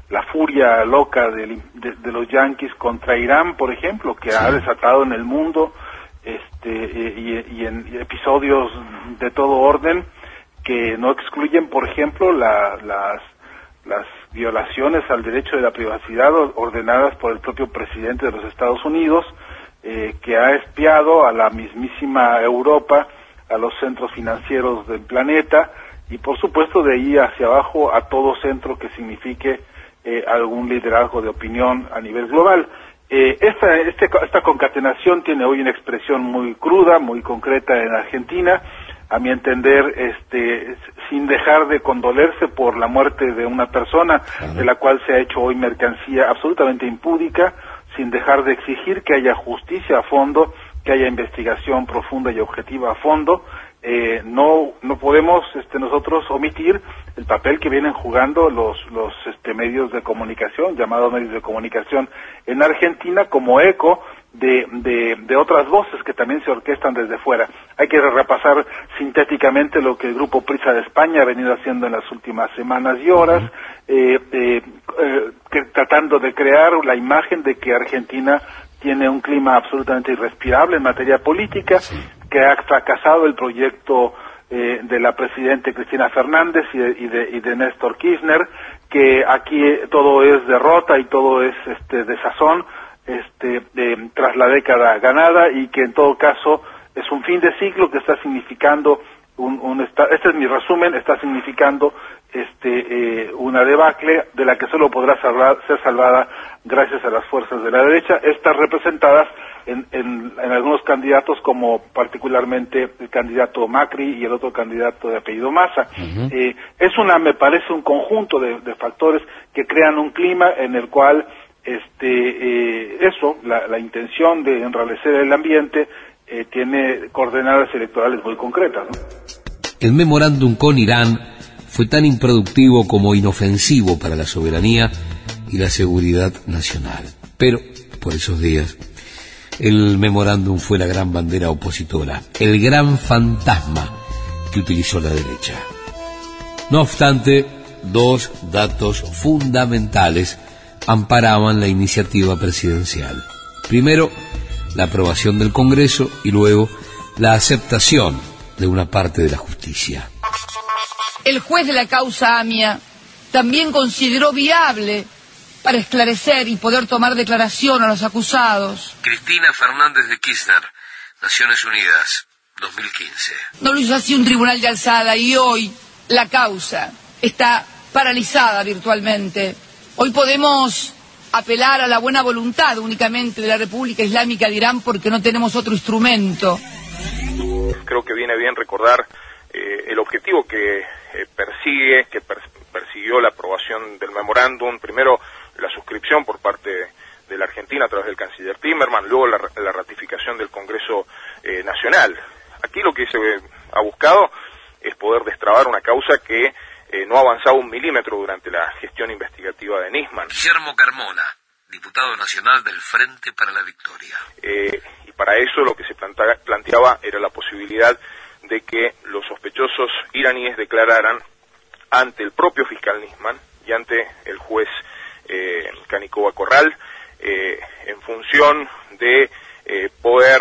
la furia loca de, de, de los yanquis contra Irán, por ejemplo, que sí. ha desatado en el mundo este y, y en y episodios de todo orden que no excluyen, por ejemplo, la, las las violaciones al derecho de la privacidad ordenadas por el propio presidente de los Estados Unidos, eh, que ha espiado a la mismísima Europa, a los centros financieros del planeta y, por supuesto, de ahí hacia abajo a todo centro que signifique eh, algún liderazgo de opinión a nivel global. Eh, esta, este, esta concatenación tiene hoy una expresión muy cruda, muy concreta en Argentina, a mi entender, este, sin dejar de condolerse por la muerte de una persona, uh-huh. de la cual se ha hecho hoy mercancía absolutamente impúdica, sin dejar de exigir que haya justicia a fondo, que haya investigación profunda y objetiva a fondo. Eh, no no podemos este, nosotros omitir el papel que vienen jugando los los este, medios de comunicación, llamados medios de comunicación en Argentina, como eco de, de, de otras voces que también se orquestan desde fuera. Hay que repasar sintéticamente lo que el Grupo Prisa de España ha venido haciendo en las últimas semanas y horas, eh, eh, eh, que, tratando de crear la imagen de que Argentina tiene un clima absolutamente irrespirable en materia política, sí. que ha fracasado el proyecto eh, de la presidenta Cristina Fernández y de, y, de, y de Néstor Kirchner, que aquí todo es derrota y todo es este desazón este, eh, tras la década ganada, y que en todo caso es un fin de ciclo que está significando un, un esta, este es mi resumen, está significando este eh, una debacle de la que solo podrá salvar, ser salvada gracias a las fuerzas de la derecha, estas representadas en, en, en algunos candidatos, como particularmente el candidato Macri y el otro candidato de apellido Massa. Uh-huh. Eh, es una, me parece, un conjunto de, de factores que crean un clima en el cual este eh, eso, la, la intención de enrarecer el ambiente eh, tiene coordenadas electorales muy concretas, ¿no? El memorándum con Irán fue tan improductivo como inofensivo para la soberanía y la seguridad nacional. Pero, por esos días, el memorándum fue la gran bandera opositora, el gran fantasma que utilizó la derecha. No obstante, dos datos fundamentales amparaban la iniciativa presidencial. Primero, la aprobación del Congreso y luego la aceptación de una parte de la justicia. El juez de la causa AMIA también consideró viable para esclarecer y poder tomar declaración a los acusados. Cristina Fernández de Kirchner, Naciones Unidas, dos mil quince. No lo hizo así un tribunal de alzada y hoy la causa está paralizada virtualmente. Hoy podemos apelar a la buena voluntad únicamente de la República Islámica de Irán porque no tenemos otro instrumento. Creo que viene bien recordar eh, el objetivo que eh, persigue, que per persiguió la aprobación del memorándum. Primero, la suscripción por parte de la Argentina a través del canciller Timerman, luego la, la ratificación del Congreso eh, Nacional. Aquí lo que se ha buscado es poder destrabar una causa que eh, no ha avanzado un milímetro durante la gestión investigativa de Nisman. Guillermo Carmona, diputado nacional del Frente para la Victoria. Eh, y para eso lo que se planta planteaba era la posibilidad de que los sospechosos iraníes declararan ante el propio fiscal Nisman y ante el juez eh, Canicova Corral, eh, en función de eh, poder,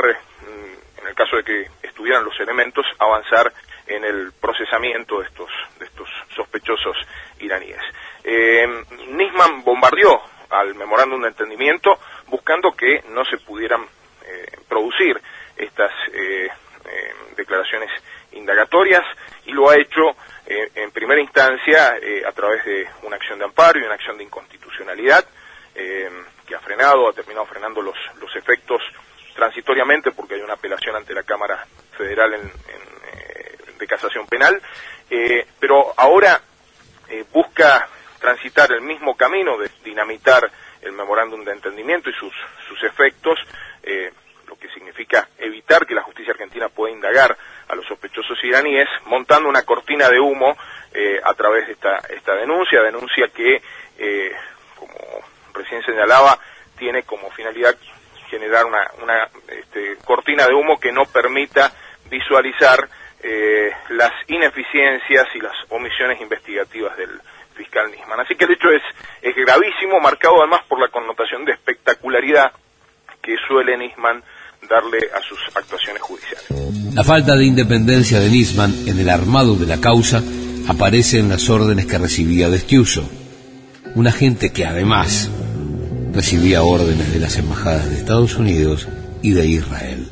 en el caso de que estuvieran los elementos, avanzar en el procesamiento de estos de estos sospechosos iraníes. Eh, Nisman bombardeó al memorándum de entendimiento buscando que no se pudieran eh, producir estas eh, eh, declaraciones indagatorias, y lo ha hecho eh, en primera instancia eh, a través de una acción de amparo y una acción de inconstitucionalidad eh, que ha frenado, ha terminado frenando los, los efectos transitoriamente porque hay una apelación ante la Cámara Federal en, en, eh, de casación penal, eh, pero ahora eh, busca transitar el mismo camino de dinamitar el memorándum de entendimiento y sus, sus efectos, eh, lo que significa evitar que la justicia argentina pueda indagar a los sospechosos iraníes, montando una cortina de humo eh, a través de esta, esta denuncia, denuncia que, eh, como recién señalaba, tiene como finalidad generar una, una este, cortina de humo que no permita visualizar eh, las ineficiencias y las omisiones investigativas del fiscal Nisman. Así que el hecho es, es gravísimo, marcado además por la connotación de espectacularidad que suele Nisman darle a sus actuaciones judiciales. La falta de independencia de Nisman en el armado de la causa aparece en las órdenes que recibía de Estiuso, un agente que además recibía órdenes de las embajadas de Estados Unidos y de Israel.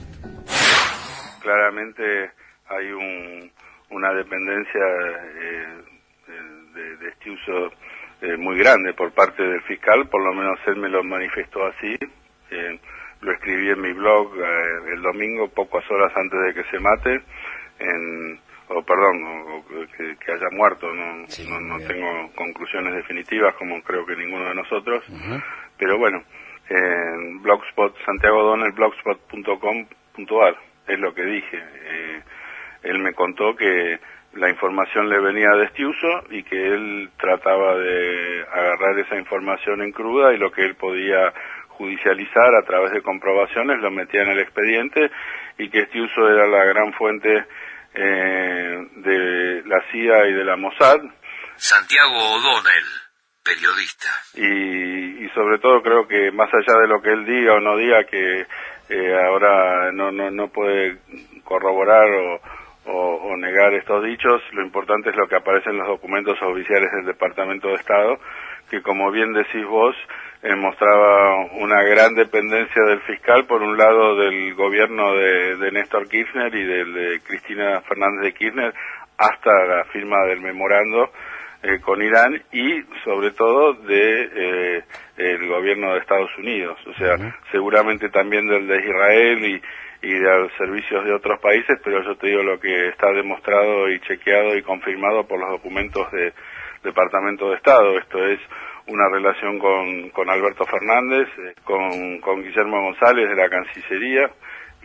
Claramente hay un, una dependencia eh, de, de Estiuso eh, muy grande por parte del fiscal, por lo menos él me lo manifestó así. Eh, lo escribí en mi blog eh, el domingo, pocas horas antes de que se mate, en, o perdón, o, o que, que haya muerto. No, sí, no, no tengo conclusiones definitivas, como creo que ninguno de nosotros, uh-huh. Pero bueno, en Blogspot, santiago donel blogspot punto com punto a r es lo que dije. Eh, él me contó que la información le venía de Estiuso y que él trataba de agarrar esa información en cruda y lo que él podía judicializar a través de comprobaciones lo metía en el expediente, y que Estiuso era la gran fuente eh, de la C I A y de la Mossad. Santiago O'Donnell, periodista. Y, y sobre todo creo que más allá de lo que él diga o no diga, que eh, ahora no, no, no puede corroborar o, o, o negar estos dichos, lo importante es lo que aparece en los documentos oficiales del Departamento de Estado, que como bien decís vos, eh, mostraba una gran dependencia del fiscal, por un lado del gobierno de, de Néstor Kirchner y del de Cristina Fernández de Kirchner, hasta la firma del memorando eh, con Irán, y sobre todo de eh, el gobierno de Estados Unidos, o sea, uh-huh. seguramente también del de Israel y, y de los servicios de otros países, pero yo te digo lo que está demostrado y chequeado y confirmado por los documentos del Departamento de Estado. Esto es una relación con, con Alberto Fernández, con, con Guillermo González de la Cancillería,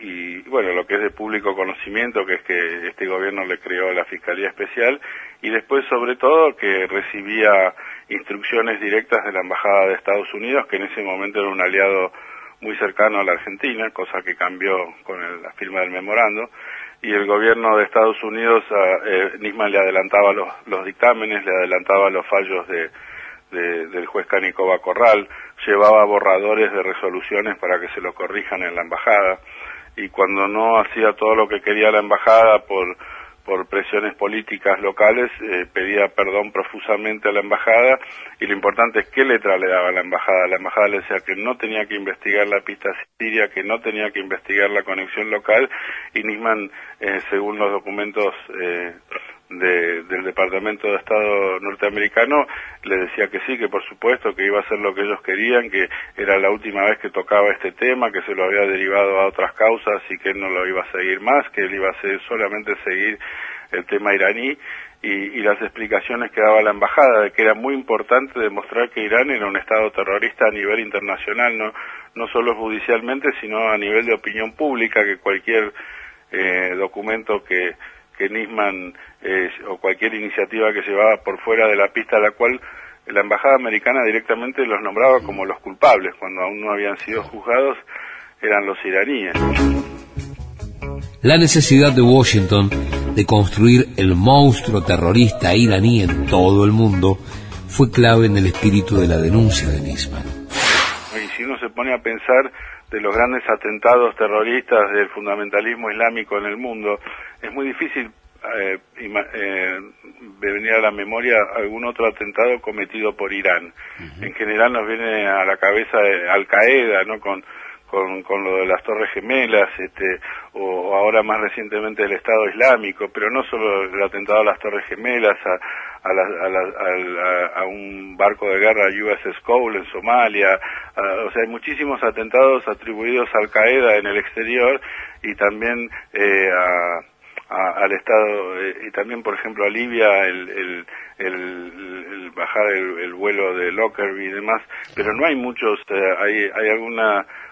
y bueno, lo que es de público conocimiento, que es que este gobierno le creó la Fiscalía Especial, y después sobre todo que recibía instrucciones directas de la Embajada de Estados Unidos, que en ese momento era un aliado muy cercano a la Argentina, cosa que cambió con el, la firma del memorando, y el gobierno de Estados Unidos, a eh, Nisman le adelantaba los, los dictámenes, le adelantaba los fallos de De, del juez Canicoba Corral, llevaba borradores de resoluciones para que se lo corrijan en la embajada, y cuando no hacía todo lo que quería la embajada por por presiones políticas locales, eh, pedía perdón profusamente a la embajada, y lo importante es qué letra le daba a la embajada. La embajada le decía que no tenía que investigar la pista siria, que no tenía que investigar la conexión local, y Nisman, eh, según los documentos eh, de, del Departamento de Estado norteamericano, le decía que sí, que por supuesto que iba a hacer lo que ellos querían, que era la última vez que tocaba este tema, que se lo había derivado a otras causas y que él no lo iba a seguir más, que él iba a hacer, solamente seguir el tema iraní, y, y las explicaciones que daba la embajada de que era muy importante demostrar que Irán era un estado terrorista a nivel internacional, no no solo judicialmente, sino a nivel de opinión pública, que cualquier eh, documento que que Nisman eh, o cualquier iniciativa que llevaba por fuera de la pista, a la cual la embajada americana directamente los nombraba como los culpables, cuando aún no habían sido juzgados, eran los iraníes. La necesidad de Washington de construir el monstruo terrorista iraní en todo el mundo fue clave en el espíritu de la denuncia de Nisman. Y si uno se pone a pensar de los grandes atentados terroristas del fundamentalismo islámico en el mundo, es muy difícil eh, eh, venir a la memoria algún otro atentado cometido por Irán. Uh-huh. En general nos viene a la cabeza Al Qaeda, ¿no? Con Con, con lo de las Torres Gemelas, este, o ahora más recientemente el Estado Islámico, pero no solo el atentado a las Torres Gemelas, a, a, la, a, la, a, a un barco de guerra U S S Cole en Somalia, a, o sea, hay muchísimos atentados atribuidos a Al Qaeda en el exterior, y también eh, a, a, al Estado, eh, y también por ejemplo a Libia, el, el, el, el bajar el, el vuelo de Lockerbie y demás, pero no hay muchos, eh, hay, hay alguna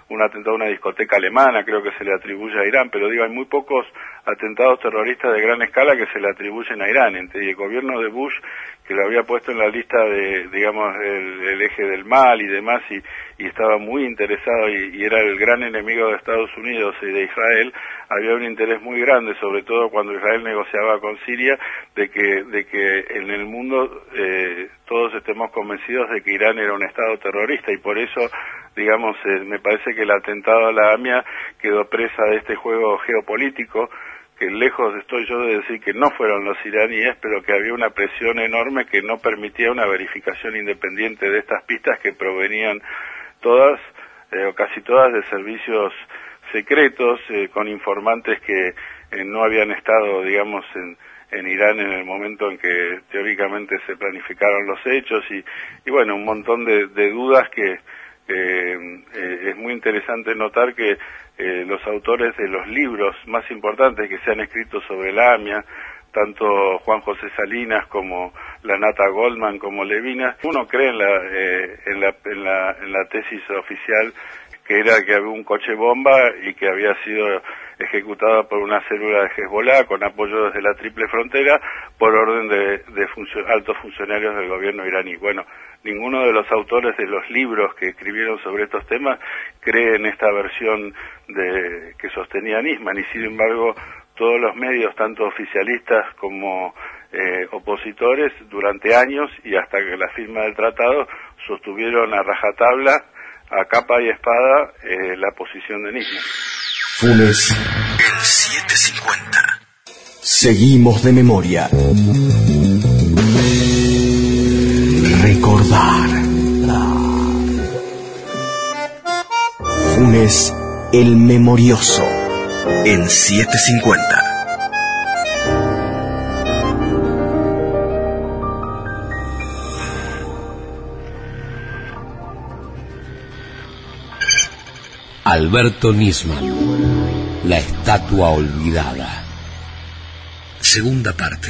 un atentado a una discoteca alemana, creo que se le atribuye a Irán, pero digo, hay muy pocos atentados terroristas de gran escala que se le atribuyen a Irán. Y el gobierno de Bush, que lo había puesto en la lista de, digamos, el, el eje del mal y demás, y, y estaba muy interesado, y, y era el gran enemigo de Estados Unidos y de Israel, había un interés muy grande, sobre todo cuando Israel negociaba con Siria, de que, de que en el mundo eh, todos estemos convencidos de que Irán era un Estado terrorista, y por eso, digamos, eh, me parece que el atentado a la AMIA quedó presa de este juego geopolítico, que lejos estoy yo de decir que no fueron los iraníes, pero que había una presión enorme que no permitía una verificación independiente de estas pistas, que provenían todas, eh, o casi todas, de servicios secretos, eh, con informantes que eh, no habían estado, digamos, en, en Irán en el momento en que teóricamente se planificaron los hechos, y, y bueno, un montón de, de dudas que eh, eh, es muy interesante notar que Eh, los autores de los libros más importantes que se han escrito sobre la AMIA, tanto Juan José Salinas como la Nata Goldman como Levinas, uno cree en la, eh, en la, en la, en la tesis oficial, que era que había un coche bomba y que había sido ejecutada por una célula de Hezbollah con apoyo desde la Triple Frontera por orden de, de funcio- altos funcionarios del gobierno iraní. Bueno, ninguno de los autores de los libros que escribieron sobre estos temas cree en esta versión de que sostenía Nisman, y sin embargo todos los medios, tanto oficialistas como eh, opositores, durante años y hasta que la firma del tratado, sostuvieron a rajatabla, a capa y espada, eh, la posición de Nisman. Funes, el setecientos cincuenta. Seguimos de memoria. Recordar. Funes, el memorioso, en setecientos cincuenta. Alberto Nisman, la estatua olvidada. Segunda parte.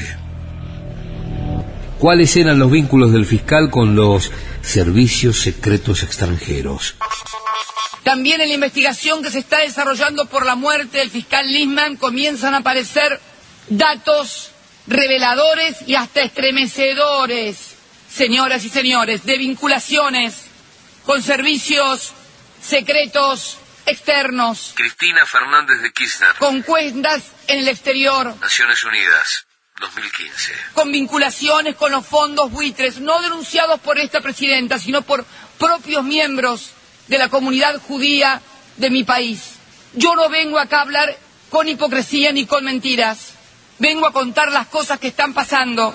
¿Cuáles eran los vínculos del fiscal con los servicios secretos extranjeros? También en la investigación que se está desarrollando por la muerte del fiscal Nisman comienzan a aparecer datos reveladores y hasta estremecedores, señoras y señores, de vinculaciones con servicios secretos externos. Cristina Fernández de Kirchner. Con cuentas en el exterior. Naciones Unidas, dos mil quince. Con vinculaciones con los fondos buitres, no denunciados por esta presidenta, sino por propios miembros de la comunidad judía de mi país. Yo no vengo acá a hablar con hipocresía ni con mentiras. Vengo a contar las cosas que están pasando.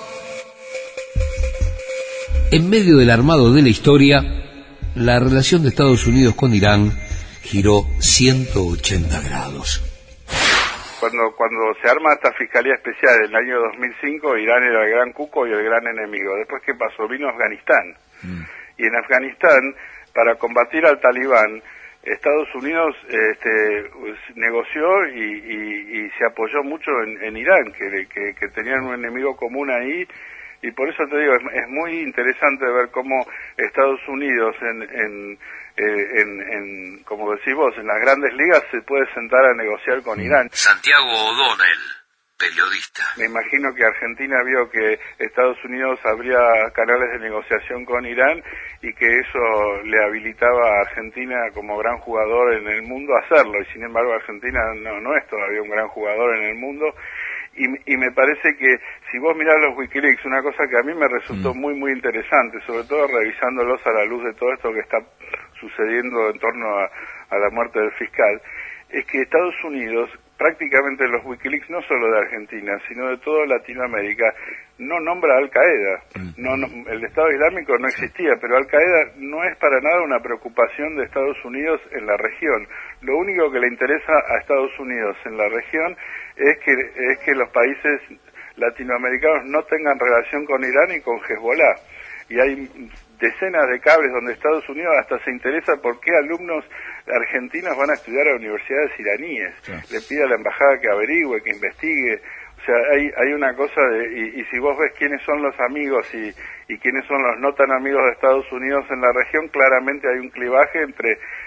En medio del armado de la historia, la relación de Estados Unidos con Irán giró ciento ochenta grados. Cuando, cuando se arma esta Fiscalía Especial en el año dos mil cinco, Irán era el gran cuco y el gran enemigo. Después, ¿qué pasó? Vino Afganistán. Mm. Y en Afganistán, para combatir al Talibán, Estados Unidos este, negoció y, y, y se apoyó mucho en, en Irán, que, que, que tenían un enemigo común ahí. Y por eso te digo, es, es muy interesante ver cómo Estados Unidos, en, en, eh, en, en, como decís vos, en las grandes ligas se puede sentar a negociar con Irán. Santiago O'Donnell, periodista. Me imagino que Argentina vio que Estados Unidos abría canales de negociación con Irán y que eso le habilitaba a Argentina como gran jugador en el mundo a hacerlo. Y sin embargo Argentina no, no es todavía un gran jugador en el mundo. Y, y me parece que si vos mirás los Wikileaks, una cosa que a mí me resultó muy, muy interesante, sobre todo revisándolos a la luz de todo esto que está sucediendo en torno a, a la muerte del fiscal, es que Estados Unidos, prácticamente los Wikileaks, no solo de Argentina, sino de toda Latinoamérica, no nombra a Al-Qaeda. No, no, el Estado Islámico no existía, pero Al-Qaeda no es para nada una preocupación de Estados Unidos en la región. Lo único que le interesa a Estados Unidos en la región es que, es que los países latinoamericanos no tengan relación con Irán y con Hezbollah. Y hay decenas de cables donde Estados Unidos hasta se interesa por qué alumnos argentinos van a estudiar a universidades iraníes. Sí. Le pide a la embajada que averigüe, que investigue. O sea, hay hay una cosa de... Y, y si vos ves quiénes son los amigos y, y quiénes son los no tan amigos de Estados Unidos en la región, claramente hay un clivaje entre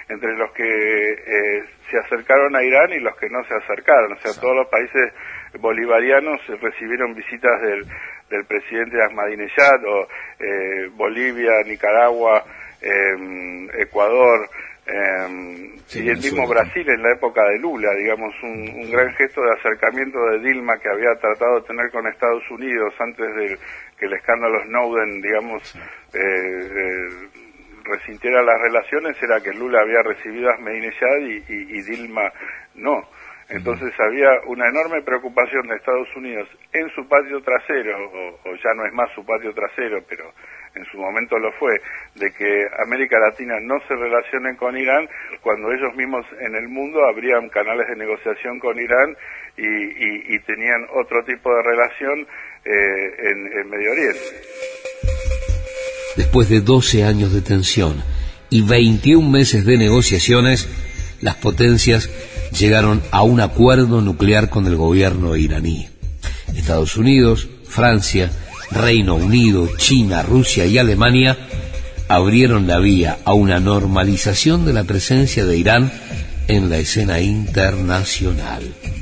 entre los que eh, se acercaron a Irán y los que no se acercaron. O sea, todos los países bolivarianos recibieron visitas del, del presidente Ahmadinejad, o eh, Bolivia, Nicaragua, eh, Ecuador, eh, sí, y el mismo Brasil en la época de Lula, digamos, un, un gran gesto de acercamiento de Dilma que había tratado de tener con Estados Unidos antes de que el escándalo Snowden, digamos, eh, eh, resintiera las relaciones, era que Lula había recibido a Ahmadinejad y, y, y Dilma no. Entonces había una enorme preocupación de Estados Unidos en su patio trasero, o, o ya no es más su patio trasero, pero en su momento lo fue, de que América Latina no se relacione con Irán, cuando ellos mismos en el mundo abrían canales de negociación con Irán y, y, y tenían otro tipo de relación eh, en, en Medio Oriente. Después de doce años de tensión y veintiún meses de negociaciones, las potencias llegaron a un acuerdo nuclear con el gobierno iraní. Estados Unidos, Francia, Reino Unido, China, Rusia y Alemania abrieron la vía a una normalización de la presencia de Irán en la escena internacional.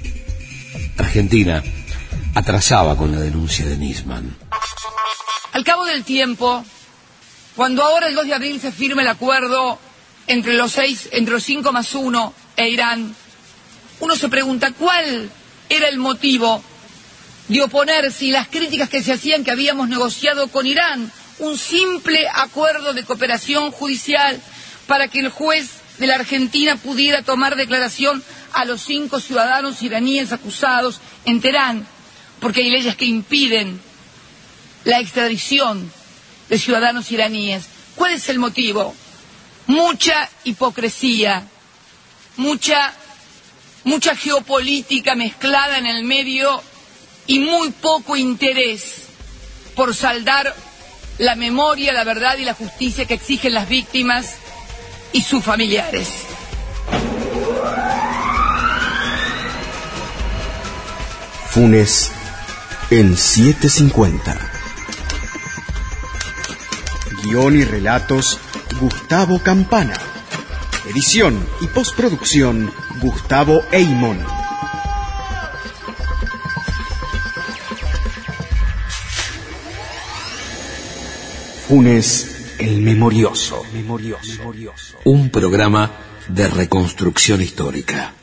Argentina atrasaba con la denuncia de Nisman. Al cabo del tiempo, cuando ahora el dos de abril se firma el acuerdo entre los seis, entre los cinco más uno e Irán, uno se pregunta cuál era el motivo de oponerse y las críticas que se hacían que habíamos negociado con Irán un simple acuerdo de cooperación judicial para que el juez de la Argentina pudiera tomar declaración a los cinco ciudadanos iraníes acusados en Teherán, porque hay leyes que impiden la extradición de ciudadanos iraníes. ¿Cuál es el motivo? Mucha hipocresía, mucha mucha geopolítica mezclada en el medio y muy poco interés por saldar la memoria, la verdad y la justicia que exigen las víctimas y sus familiares. Funes en setecientos cincuenta. Guión y relatos Gustavo Campana. Edición y postproducción Gustavo Eymon. Funes el Memorioso. Memorioso. Un programa de reconstrucción histórica.